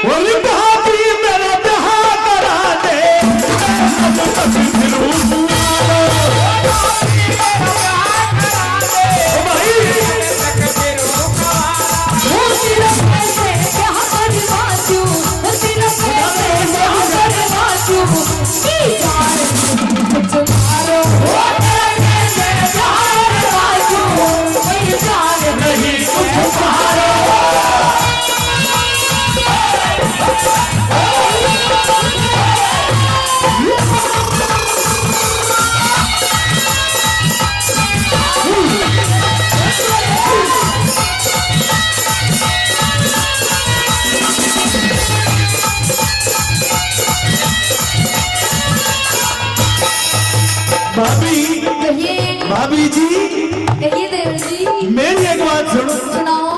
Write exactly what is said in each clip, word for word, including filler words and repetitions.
भाभी जी, कहिए देवर जी। मेरी एक बात सुनो। सुनाओ।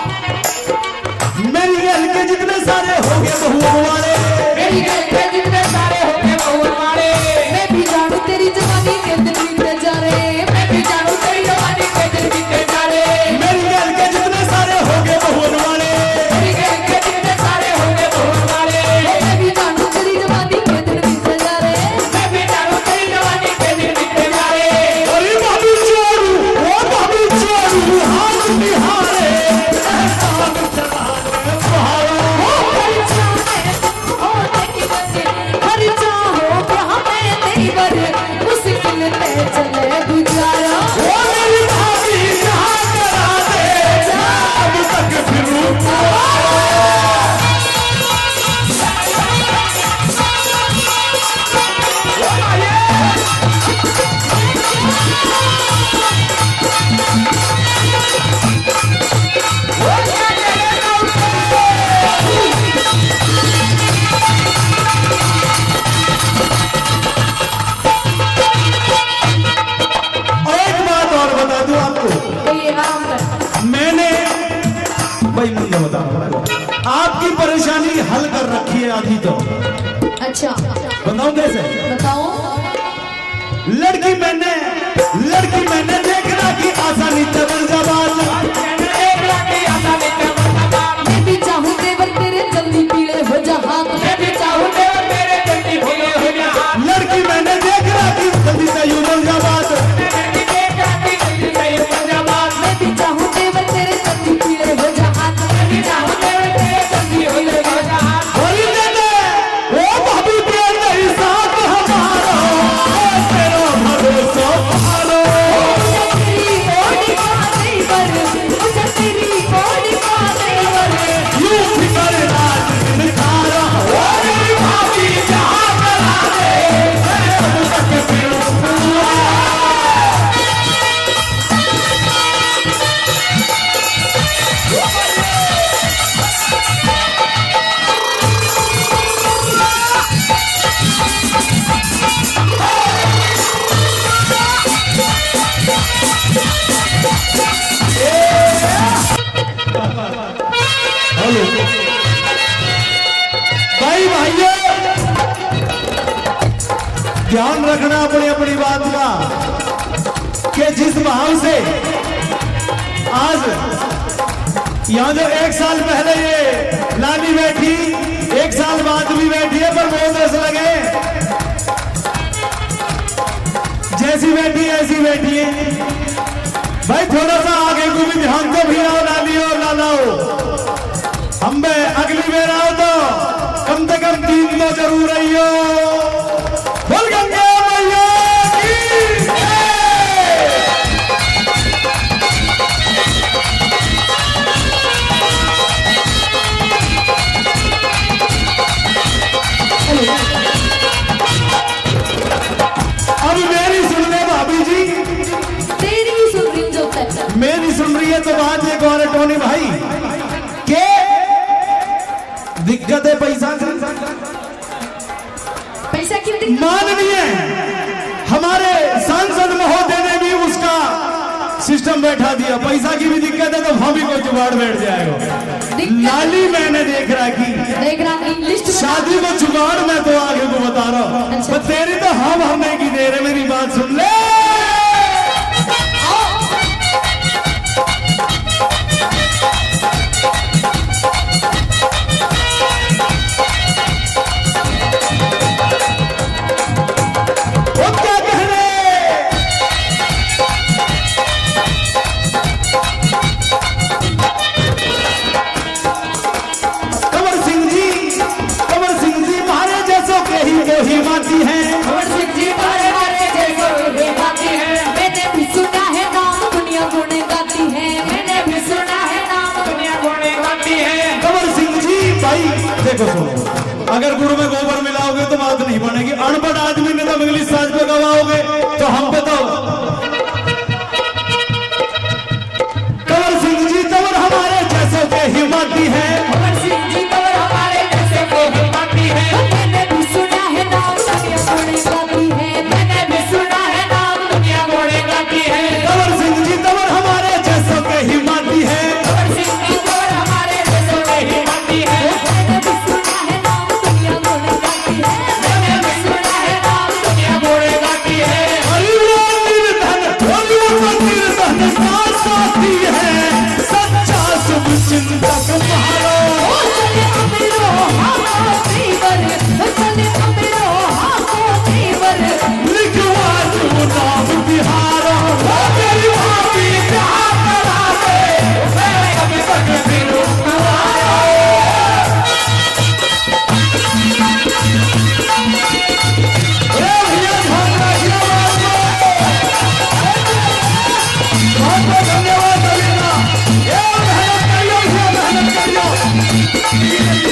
मेरी गल के जितने सारे हो गए बहुओं वाले, मेरी गल के जितने सारे हो गए बहुओं वाले, मैं भी जानू तेरी जवानी के दिन बीतते जा रहे, मैं भी जानू तेरी जवानी के दिन बीतते जा रहे। मेरी गल के जितने सारे हो गए बहुओं वाले, मेरी गल के जितने सारे हो गए बहुओं वाले, मैं भी जानू तेरी जवानी के दिन बीतते जा रहे, मैं भी जानू तेरी जवानी के दिन बीतते जा रहे। अरे भाभी चोरू, ओ भाभी चोरू, हाथ निहारे एहसान चलाने बहारो। हर चाहे हो तेरी बरे, हर चाहो कि हमें तेरी बरे, मुश्किल में चले गुजारा। ओ मेरी भाभी जहाँ करा दे, अब तक फिरूं आपकी परेशानी हल कर रखी है आधी तो। अच्छा बताऊं कैसे? बताओ। लड़की मैंने लड़की मैंने देखना की आसानी से बन जवान, मैं भी चाहूं देवर तेरे जल्दी पीले हो जा हाथ, मैं भी चाहूं देवर तेरे जल्दी भोले हो जा हाथ। लड़की मैंने देखना की जल्दी से यूं बन जवान, मैं भी देखना की जल्दी से यूं बन जा हाथ। मैं भी चाहूं देवर तेरे जल्दी पीले हो जा हाथ, मैं भी चाहूं देवर तेरे जल्दी भोले हो जा हाथ। बोली देने ओ भाभी तेरे नहीं साथ हमारा, ओ तेरा भरोसा हारो। तेरी ओढ़ का देवर, मुझे तेरी ओढ़ का देवर, यूं फिकर रात निखारा, ओ मेरी भाभी जहाँ करा दे, अब तक फिरूं भाई भाइयों, ध्यान रखना अपनी अपनी बात का कि जिस भाव से आज यहाँ जो एक साल पहले ये लाली बैठी, एक साल बाद भी बैठी है, पर बहुत ऐसा लगे जैसी बैठी ऐसी बैठी है। भाई थोड़ा सा आगे को भी ध्यान को भी आओ लाली और लाला हो, हम बे अगली बार आओ तो कम से कम तीन तो जरूर रहियो। बोल गंगा मैया की जय। अब मेरी सुन ले भाभी जी, तेरी ही सुन रही जो तक। मेरी सुन रही है तो बात एक और है टोनी भाई, के दिक्कत है पैसा पैसा की दिक्कत? माननीय हमारे सांसद महोदय ने भी उसका सिस्टम बैठा दिया, पैसा की भी दिक्कत है तो भाभी को जुगाड़ बैठ जाएगा। लाली मैंने देख रहा की देख रहा की लिस्ट में शादी को जुगाड़ मैं तो आगे को बता रहा हूँ। अच्छा। तेरी तो हम हमने की देर है, मेरी बात सुन ले। भाई देखो सुनो, अगर गुड़ में गोबर मिलाओगे तो बात नहीं बनेगी। अनपढ़ आदमी ने तो इंग्लिश साज पे गवाओगे तो हम पे तो कंवर सिंह जी तंवर हमारे जैसे के हिम्मती है। कंवर सिंह जी कंवर हमारे जैसे को हिम्मती है। मैंने भी सुना है नाम दुनिया घोड़े गाती है। मैंने भी सुना है नाम दुनिया घोड़े गाती है। कंवर सिंह जी तंवर हमारे जैसे के हिम्मती है। कंवर सिंह जी कंवर हमारे जैसे को हिम्मती है। मैंने भी सुना है नाम दुनिया घोड़े गाती है। मैंने भी सुना है नाम दुनिया घोड़े गाती है। हरिओम निर्धन हरिओम निर्धन का साथी है, सच्चा शुभ चिंतक मारो। ओ चले अमीरो हाथों देवर, ओ चले अमीरो हाथों देवर। लिखवा तू नाम बिहारो, ओ मेरी भाभी प्यार करा दे, मैं कभी तक फिरूं तुम्हारा। ए भैया भागना क्या बात है। बहुत बहुत धन्यवाद कविता। ये मेहनत करियो, ये मेहनत करियो।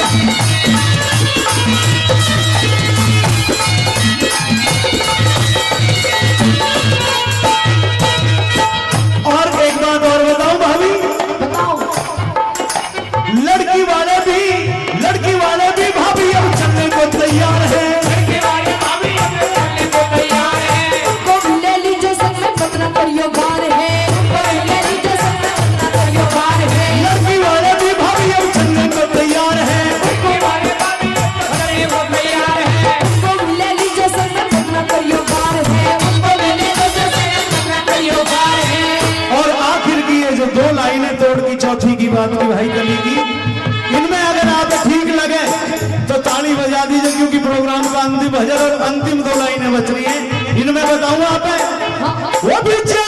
और एक बात और बताऊं भाभी, बताओ लड़की वाले भी लड़की वाले भी भाभी अब चलने को तैयार है। लड़के वाले भाभी अपने चलने को तैयार है। तुम ले लीजिए संग में पतना करियो बार है। तुम ले लीजिए संग में पतना करियो बार है। लड़की वाले भी भाभी अब चलने को तैयार है। लड़के वाले भाभी अपने चलने को तैयार है। तुम ले लीजिए संग में पतना करियो बार है। उनको लेने को जैसे पतना करियो बार है। और आखिर की ये जो दो लाइनें तोड़ की चौथी की बात की भाई कली की, इनमें अगर आप ठीक लगे तो ताली बजा दीजिए, क्योंकि प्रोग्राम का अंतिम भजन और अंतिम दो लाइनें बच रही हैं। इनमें बताऊं आप वो पीछे